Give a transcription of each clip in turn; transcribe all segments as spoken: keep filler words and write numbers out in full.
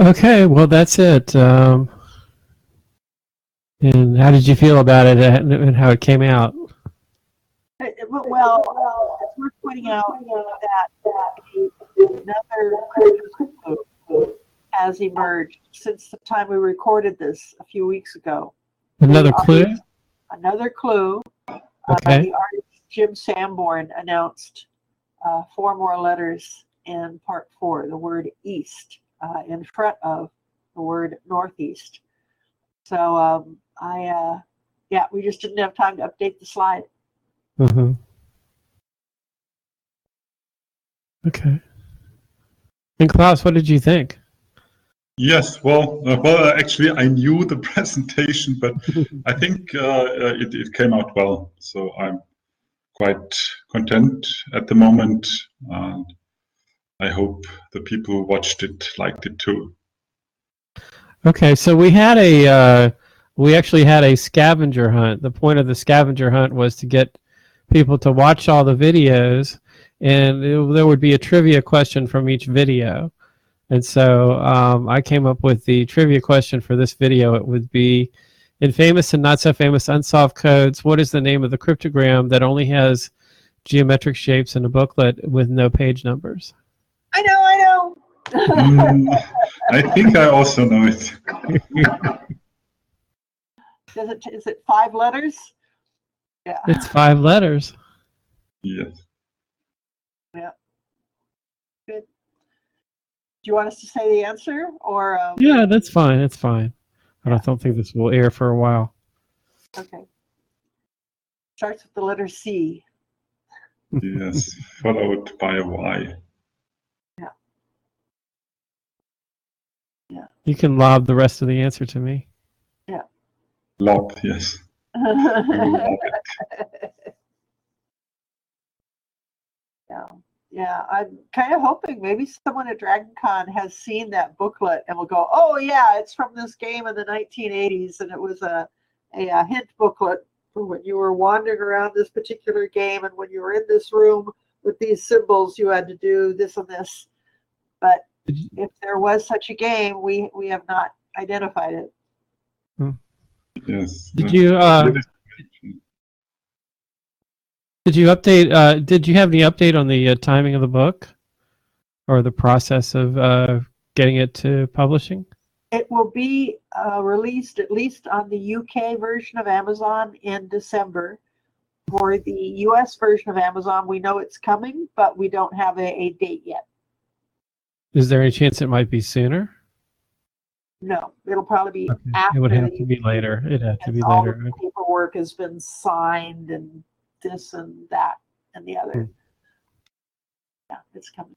Okay, well, that's it. Um, and how did you feel about it and and how it came out? It- it- Well, it's worth pointing out that a, another crypto clue has emerged since the time we recorded this a few weeks ago. The Another clue? artist, another clue, uh, Okay. the artist Jim Sanborn announced uh, four more letters in part four, the word east, uh, in front of the word northeast. So um, I, uh, yeah, we just didn't have time to update the slide. hmm Okay. And Klaus, what did you think? Yes, well, uh, well, uh, actually, I knew the presentation, but I think uh, uh, it, it came out well. So I'm quite content at the moment, and I hope the people who watched it liked it too. Okay, so we had a uh, we actually had a scavenger hunt. The point of the scavenger hunt was to get people to watch all the videos, and it, there would be a trivia question from each video. And so um, I came up with the trivia question for this video. It would be, in famous and not so famous unsolved codes, what is the name of the cryptogram that only has geometric shapes in a booklet with no page numbers? I know, I know. Mm, I think I also know it. Does it, is it five letters? Yeah. It's five letters. Yes. Yeah. Good. Do you want us to say the answer or? Um, Yeah, that's fine. That's fine. I don't, don't think this will air for a while. Okay. Starts with the letter C. Yes, followed by a Y. Yeah. Yeah. You can lob the rest of the answer to me. Yeah. Lob, yes. Lob Yeah. Yeah, I'm kind of hoping maybe someone at DragonCon has seen that booklet and will go, "Oh yeah, it's from this game in the nineteen eighties, and it was a, a, a hint booklet for when you were wandering around this particular game, and when you were in this room with these symbols, you had to do this and this." But if there was such a game, we we have not identified it. Yes. Did you uh, did you update? Uh, did you have any update on the uh, timing of the book, or the process of uh, getting it to publishing? It will be uh, released at least on the U K version of Amazon in December. For the U S version of Amazon, we know it's coming, but we don't have a, a date yet. Is there any chance it might be sooner? No, it'll probably be Okay. after. It would have the to be later. It'd have to be all later. the paperwork has been signed and this and that and the other. Hmm. Yeah, it's coming.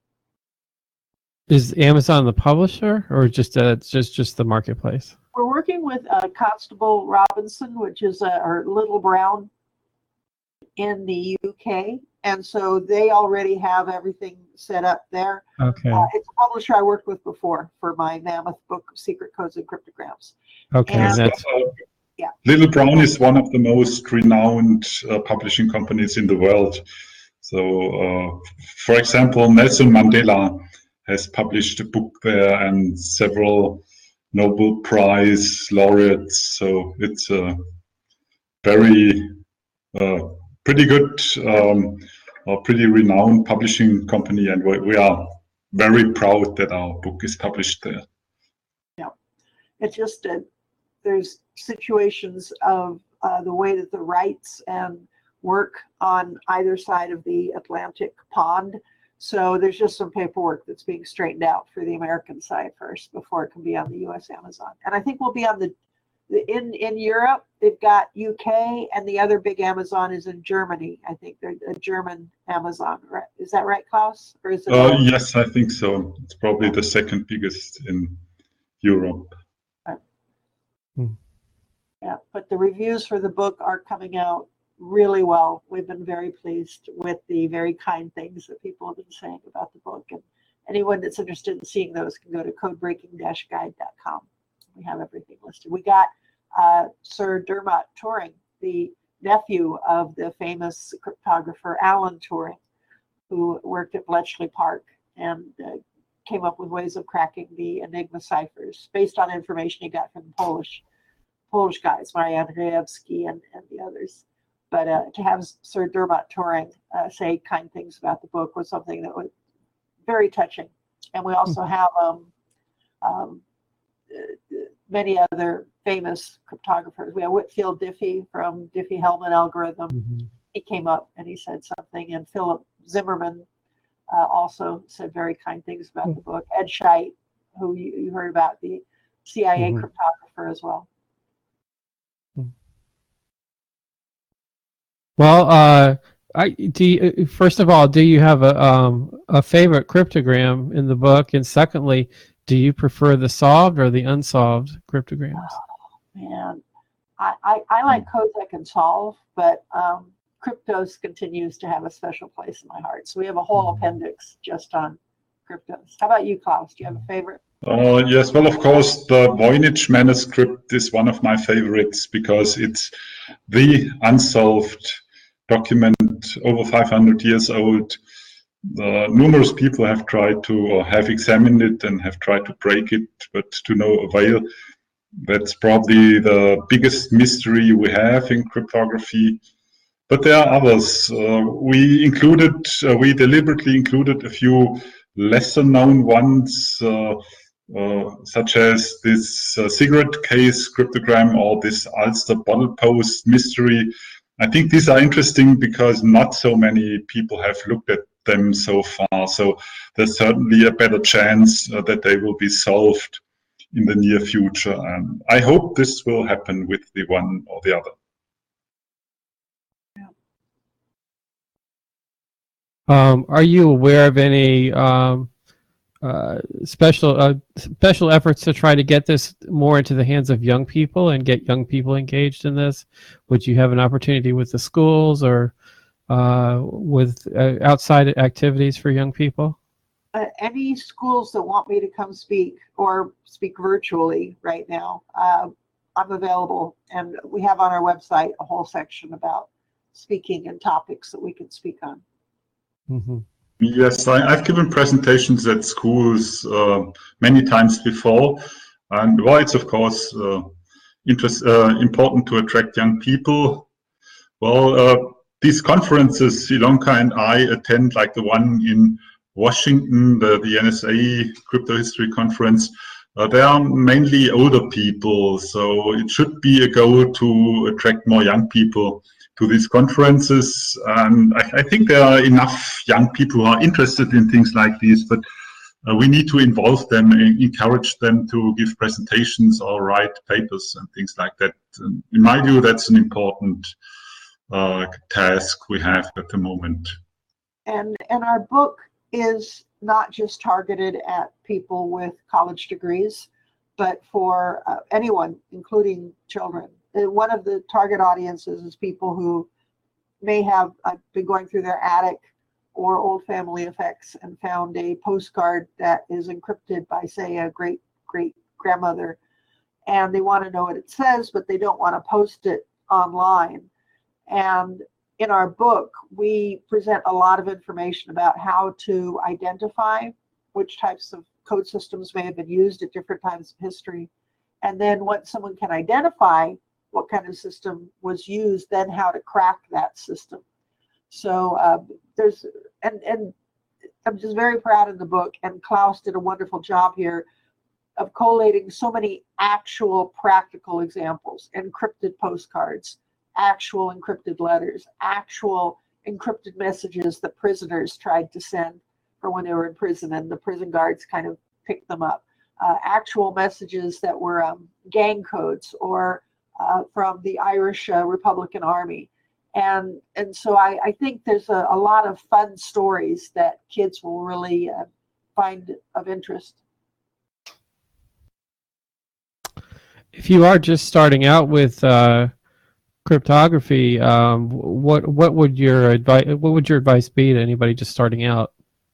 Is Amazon the publisher, or just uh, just just the marketplace? We're working with uh, Constable Robinson, which is uh, our Little Brown in the U K, and so they already have everything set up there. Okay. Uh, it's a publisher I worked with before for my mammoth book, Secret Codes and Cryptograms. Okay, And, that's uh, yeah. Little Brown is one of the most renowned uh, publishing companies in the world. So, uh, for example, Nelson Mandela has published a book there and several Nobel Prize laureates. So it's a very uh, pretty good, um, a pretty renowned publishing company, and we, we are very proud that our book is published there. Yeah, it's just a, there's situations of uh, the way that the rights and work on either side of the Atlantic pond. So there's just some paperwork that's being straightened out for the American side first before it can be on the U S Amazon. And I think we'll be on the, the in in Europe. They've got U K, and the other big Amazon is in Germany. I think they're a German Amazon. Right? Is that right, Klaus? Or is it? Uh, yes, I think so. It's probably the second biggest in Europe. Right. Hmm. Yeah, but the reviews for the book are coming out really well. We've been very pleased with the very kind things that people have been saying about the book. And anyone that's interested in seeing those can go to codebreaking dash guide dot com. We have everything listed. We got uh, Sir Dermot Turing, the nephew of the famous cryptographer Alan Turing, who worked at Bletchley Park and uh, came up with ways of cracking the Enigma ciphers based on information he got from the Polish Polish guys, Marian Rejewski and, and the others. But uh, to have Sir Dermot Turing uh, say kind things about the book was something that was very touching. And we also have um, um, many other famous cryptographers. We have Whitfield Diffie from Diffie-Hellman algorithm. Mm-hmm. He came up and he said something. And Philip Zimmerman uh, also said very kind things about mm-hmm. the book. Ed Scheidt, who you, you heard about, the C I A mm-hmm. cryptographer as well. Well, uh, I do. You, first of all, do you have a um, a favorite cryptogram in the book? And secondly, do you prefer the solved or the unsolved cryptograms? Oh, man, I, I, I like codes I can solve, but um, Cryptos continues to have a special place in my heart. So we have a whole appendix just on Cryptos. How about you, Klaus? Do you have a favorite? Uh, yes, well, of course, the Voynich manuscript is one of my favorites because it's the unsolved document, over five hundred years old. Uh, numerous people have tried to or have examined it and have tried to break it, but to no avail. That's probably the biggest mystery we have in cryptography. But there are others. Uh, we included, uh, we deliberately included a few lesser known ones, uh, uh, such as this uh, cigarette case cryptogram or this Ulster bottle post mystery. I think these are interesting because not so many people have looked at them so far. So there's certainly a better chance uh, that they will be solved in the near future. And I hope this will happen with the one or the other. Um, are you aware of any um, uh, special uh, special efforts to try to get this more into the hands of young people and get young people engaged in this? Would you have an opportunity with the schools or uh, with uh, outside activities for young people? Uh, any schools that want me to come speak or speak virtually right now, uh, I'm available. And we have on our website a whole section about speaking and topics that we can speak on. Mm-hmm. Yes, I, I've given presentations at schools uh, many times before, and well, it's of course uh, interest, uh, important to attract young people. Well, uh, these conferences Ilonka and I attend, like the one in Washington, the, the N S A Crypto History Conference, uh, they are mainly older people, so it should be a goal to attract more young people to these conferences. And I, I think there are enough young people who are interested in things like these, but uh, we need to involve them and encourage them to give presentations or write papers and things like that. And in my view, that's an important uh, task we have at the moment. And, and our book is not just targeted at people with college degrees, but for uh, anyone, including children. One of the target audiences is people who may have uh, been going through their attic or old family effects and found a postcard that is encrypted by, say, a great great grandmother, and they want to know what it says, but they don't want to post it online. And in our book, we present a lot of information about how to identify which types of code systems may have been used at different times of history. And then once someone can identify what kind of system was used, then how to crack that system. So uh, there's, and, and I'm just very proud of the book, and Klaus did a wonderful job here of collating so many actual practical examples, encrypted postcards, actual encrypted letters, actual encrypted messages that prisoners tried to send for when they were in prison, and the prison guards kind of picked them up. Uh, actual messages that were um, gang codes or Uh, from the Irish uh, Republican Army. And and so I, I think there's a, a lot of fun stories that kids will really uh, find of interest. If you are just starting out with uh, cryptography, um, what what would your advice what would your advice be to anybody just starting out?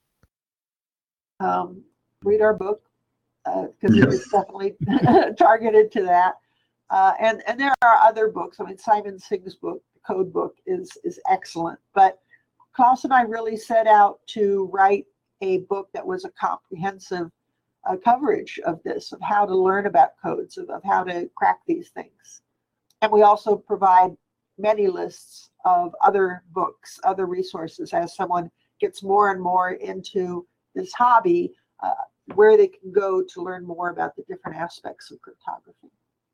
Um, read our book, because uh, yes. It is definitely targeted to that. Uh, and, and there are other books. I mean, Simon Sigg's book, the code book, is, is excellent. But Klaus and I really set out to write a book that was a comprehensive uh, coverage of this, of how to learn about codes, of, of how to crack these things. And we also provide many lists of other books, other resources, as someone gets more and more into this hobby, uh, where they can go to learn more about the different aspects of cryptography.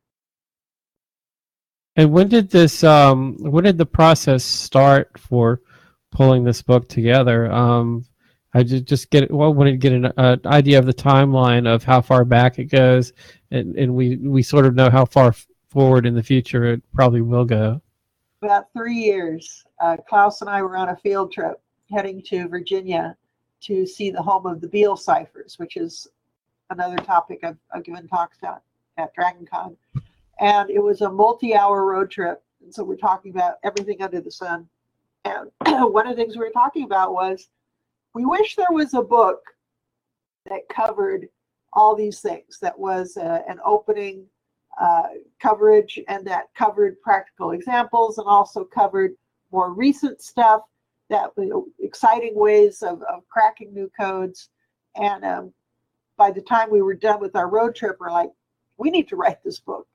And when did this, um, when did the process start for pulling this book together? Um, I just just get well, wanted to get an uh, idea of the timeline of how far back it goes, and, and we we sort of know how far f- forward in the future it probably will go. About three years, uh, Klaus and I were on a field trip heading to Virginia to see the home of the Beale ciphers, which is another topic I've, I've given talks at at DragonCon. And it was a multi-hour road trip. And so we're talking about everything under the sun. And one of the things we were talking about was, we wish there was a book that covered all these things, that was uh, an opening uh, coverage, and that covered practical examples, and also covered more recent stuff, that you know, exciting ways of, of cracking new codes. And um, by the time we were done with our road trip, we're like, we need to write this book.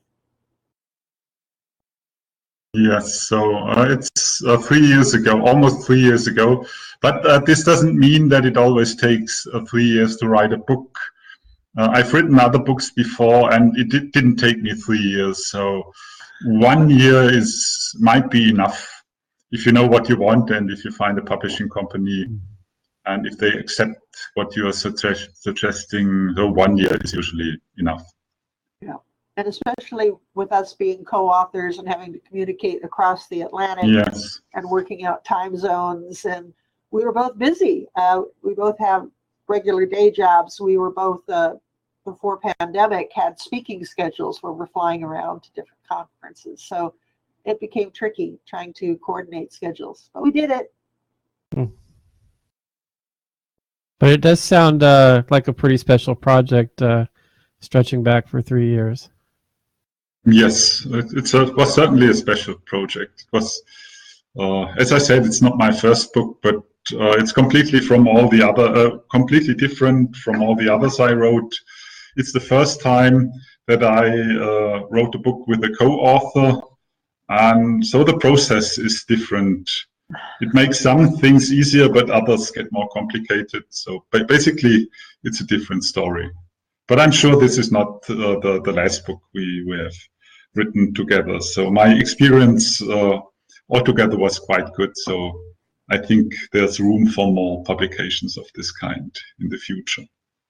Yes, so uh, it's uh, three years ago, almost three years ago. But uh, this doesn't mean that it always takes uh, three years to write a book. Uh, I've written other books before, and it did, didn't take me three years. So one year is might be enough if you know what you want, and if you find a publishing company, and if they accept what you are suggest- suggesting. So one year is usually enough. Yeah. And especially with us being co-authors and having to communicate across the Atlantic, Yes. and working out time zones. And we were both busy. Uh, we both have regular day jobs. We were both, uh, before pandemic, had speaking schedules where we're flying around to different conferences. So it became tricky trying to coordinate schedules, but we did it. But it does sound uh, like a pretty special project, uh, stretching back for three years. Yes, it it's a, was certainly a special project. It was, uh, as I said, it's not my first book, but uh, it's completely from all the other, uh, completely different from all the others I wrote. It's the first time that I uh, wrote a book with a co-author, and so the process is different. It makes some things easier, but others get more complicated. So ba- basically, it's a different story. But I'm sure this is not uh, the, the last book we, we have written together. So my experience uh, altogether was quite good. So I think there's room for more publications of this kind in the future.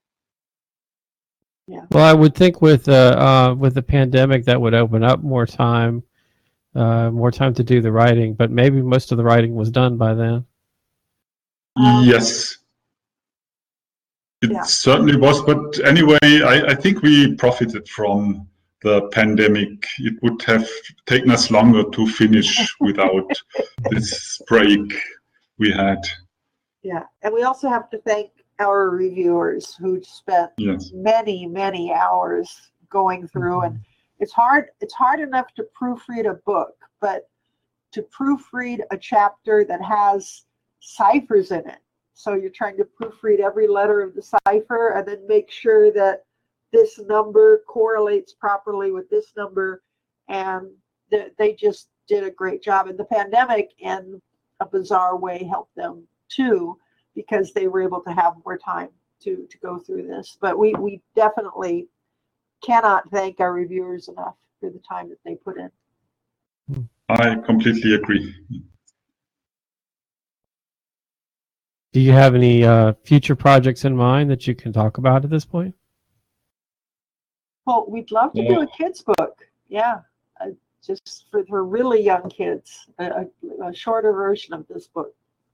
Yeah. Well, I would think with uh, uh, with the pandemic that would open up more time, uh, more time to do the writing. But maybe most of the writing was done by then. Um, Yes, it Yeah. certainly was. But anyway, I, I think we profited from the pandemic. It would have taken us longer to finish without this break we had. Yeah. And we also have to thank our reviewers who spent Yes. many, many hours going through. And it's hard, it's hard enough to proofread a book, but to proofread a chapter that has ciphers in it. So you're trying to proofread every letter of the cipher and then make sure that this number correlates properly with this number. And th- they just did a great job. And the pandemic, in a bizarre way, helped them too, because they were able to have more time to, to go through this. But we, we definitely cannot thank our reviewers enough for the time that they put in. I completely agree. Do you have any uh, future projects in mind that you can talk about at this point? Well, we'd love to do a kids book. Yeah. Uh, just for, for really young kids, a, a, a shorter version of this book.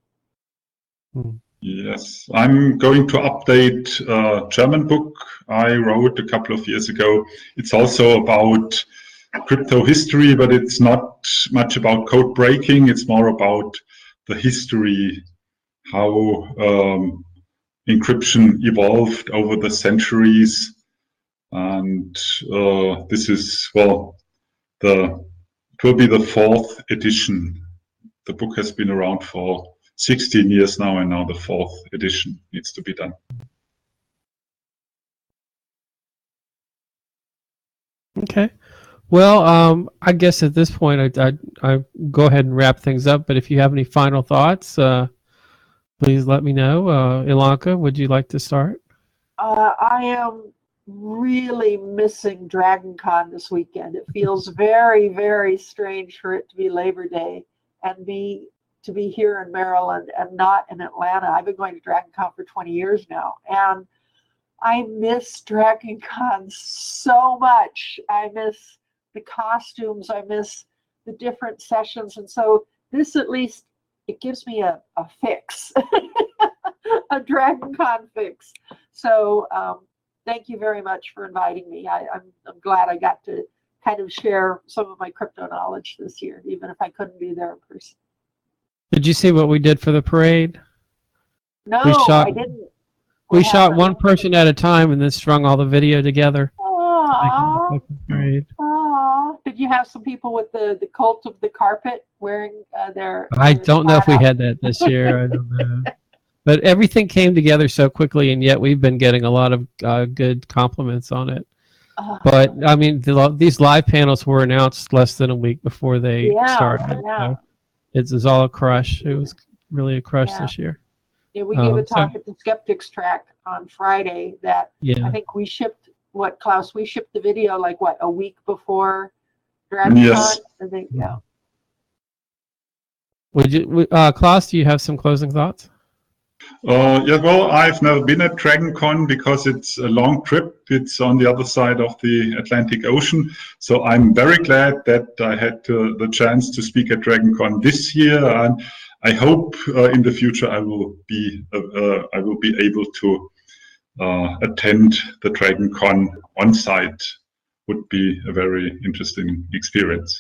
Yes, I'm going to update a German book I wrote a couple of years ago. It's also about crypto history, but it's not much about code breaking. It's more about the history, how um, encryption evolved over the centuries. And uh, this is, well, the it will be the fourth edition. The book has been around for sixteen years now, and now the fourth edition needs to be done. Okay. Well, um, I guess at this point, I, I, I go ahead and wrap things up. But if you have any final thoughts, uh, please let me know. Uh, Ilanka, would you like to start? Uh, I am really missing DragonCon this weekend. It feels very, very strange for it to be Labor Day and be to be here in Maryland and not in Atlanta. I've been going to DragonCon for twenty years now, and I miss DragonCon so much. I miss the costumes. I miss the different sessions, and so this at least it gives me a, a fix, a DragonCon fix. So. Um, Thank you very much for inviting me. I, I'm, I'm glad I got to kind of share some of my crypto knowledge this year, even if I couldn't be there in person. Did you see what we did for the parade? No, we shot, I didn't. We what shot happened? one person at a time and then strung all the video together. Aww, Parade. aww. Did you have some people with the, the cult of the carpet wearing uh, their... I their don't know if we hat? had that this year. I don't know. But everything came together so quickly, and yet we've been getting a lot of uh, good compliments on it. Uh, But, I mean, the, these live panels were announced less than a week before they Yeah, started. yeah. So it's, it's all a crush. It was really a crush Yeah. this year. yeah, we gave um, a talk so- at the Skeptics track on Friday that Yeah. I think we shipped, what, Klaus, we shipped the video like, what, a week before DragonCon? Yes. I think, yeah. Would you, uh, Klaus, do you have some closing thoughts? Uh, yeah, well, I've never been at DragonCon because it's a long trip. It's on the other side of the Atlantic Ocean. So I'm very glad that I had uh, the chance to speak at DragonCon this year, and I hope uh, in the future I will be uh, uh, I will be able to uh, attend the DragonCon on site. Would be a very interesting experience.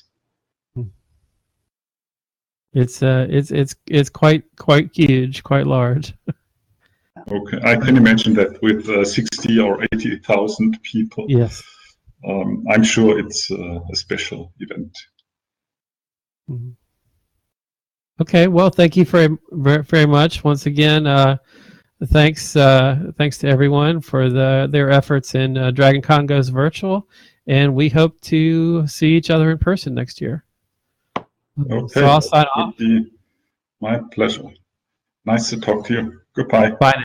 It's uh, it's it's it's quite quite huge, quite large. Okay, I can imagine that with uh, sixty or eighty thousand people. Yes. Um, I'm sure it's uh, a special event. Mhm. Okay. Well, thank you very very, very much once again. Uh, thanks uh, thanks to everyone for the their efforts in uh, DragonCon Goes Virtual, and we hope to see each other in person next year. Okay, So I'll sign would off. be my pleasure. Nice to talk to you. Goodbye. Bye.